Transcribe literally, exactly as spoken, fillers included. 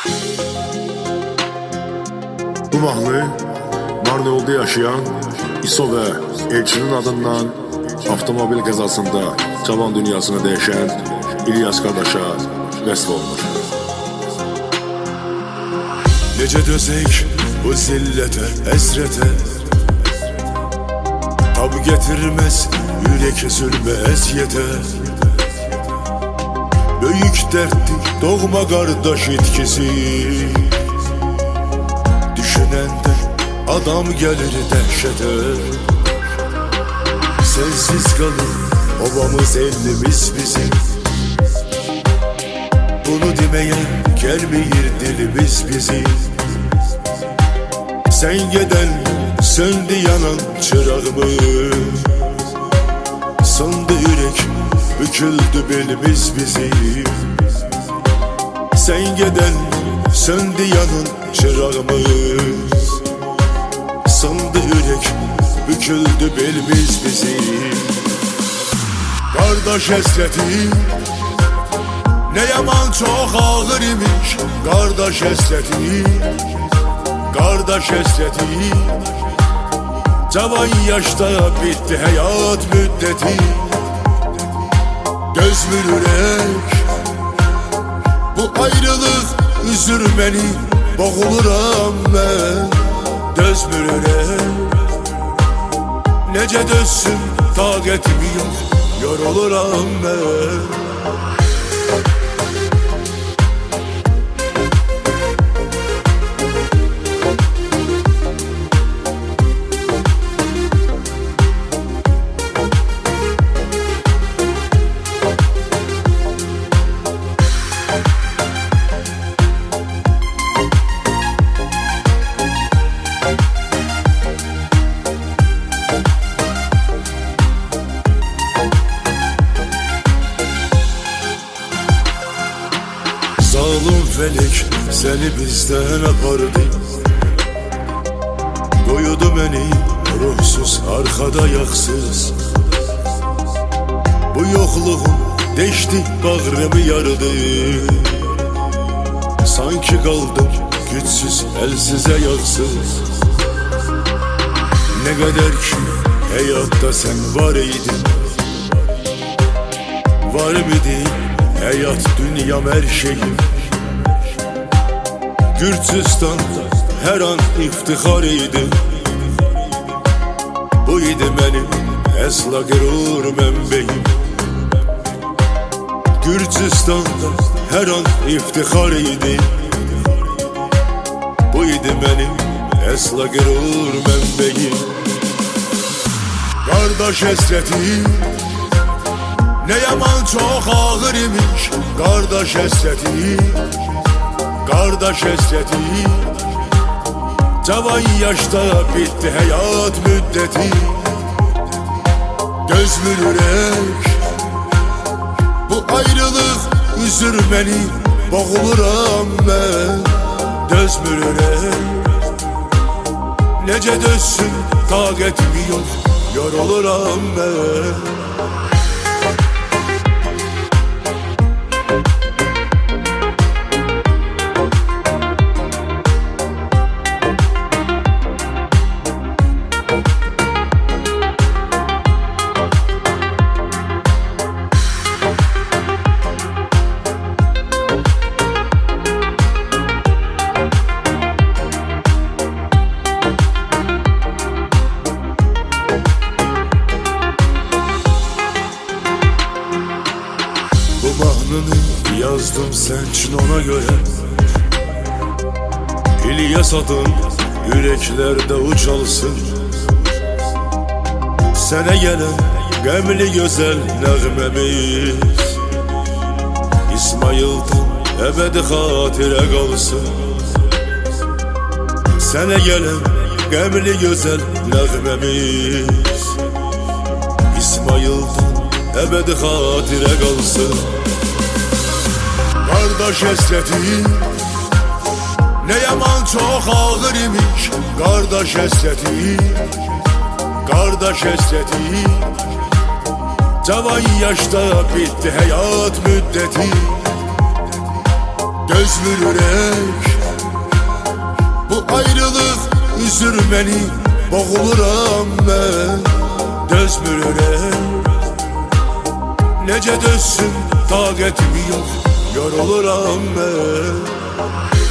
Bu mahnı Marneol'da yaşayan İso ve Elçinin adından avtomobil qəzasında cavan dünyasını değişen İlyas qardaşa vəsf olunur. Necə dözək bu zillətə, həsrətə, tab getirməz yürək zülmə, əziyyətə. Böyük dərddir doğma qardaş itkisi, düşünəndə adam gəlir dəhşətə. Sensiz qalır obamız, ellimiz bizim, bunu deməyə gəlməyir dilimiz bizi. Sen geden söndü yanan çırağımız, sandı yürek büküldü belimiz bizim. Sen geden söndü yanan çırağımız, sandı yürek büküldü belimiz bizim. Kardeş həsrəti ne yaman çok ağır imiş, kardeş həsrəti, kardeş həsrəti. Cavan yaşta bitti hayat müddeti, dözmür ürək bu ayrılık üzür beni, boğuluram ben. Dözmür ürək necə dözsün, taqətim yox, yoruluram ben. Zalım felek seni bizden apardı, koydu beni ruhsuz, arkada yaksız. Bu yokluğun deşti bağrımı yardı, sanki kaldım güçsüz, elsiz, ayaksız. Ne kadar ki hayatta sen var idin, var mıydın hayat, dünyam, her şeyim. Gürcüstan'da her an iftihar idi, bu idi benim əsla qürur mənbəyim. Gürcüstan'da her an iftihar idi, bu idi benim əsla qürur mənbəyim. Qardaş həsrəti ne yaman çok ağır imiş, kardeş həsrəti, kardeş həsrəti. Cavan yaşta bitti hayat müddeti, dözmür ürək bu ayrılık üzür beni, boğuluram ben. Dözmür ürək necə dözsün, taqətim yox, yoruluram ben. Bu mahnını yazdım sen için, ona göre İlyas adın yüreklerde ucalsın. Sənə gelen qəmli gözəl nəğməmiz İsmail'dan əbədi xatirə qalsın. Sənə gelen qəmli gözəl nəğməmiz İsmail'dan əbədi xatirə qalsın. Kardeş həsrəti ne yaman çok ağır imiş, kardeş həsrəti, kardeş həsrəti. Cavan yaşta bitti hayat müddeti, dözmür ürək. Bu ayrılıq üzür məni, boğuluram mən. Dözmür ürək, necə dözsün, taqətim yox, yoruluram mən.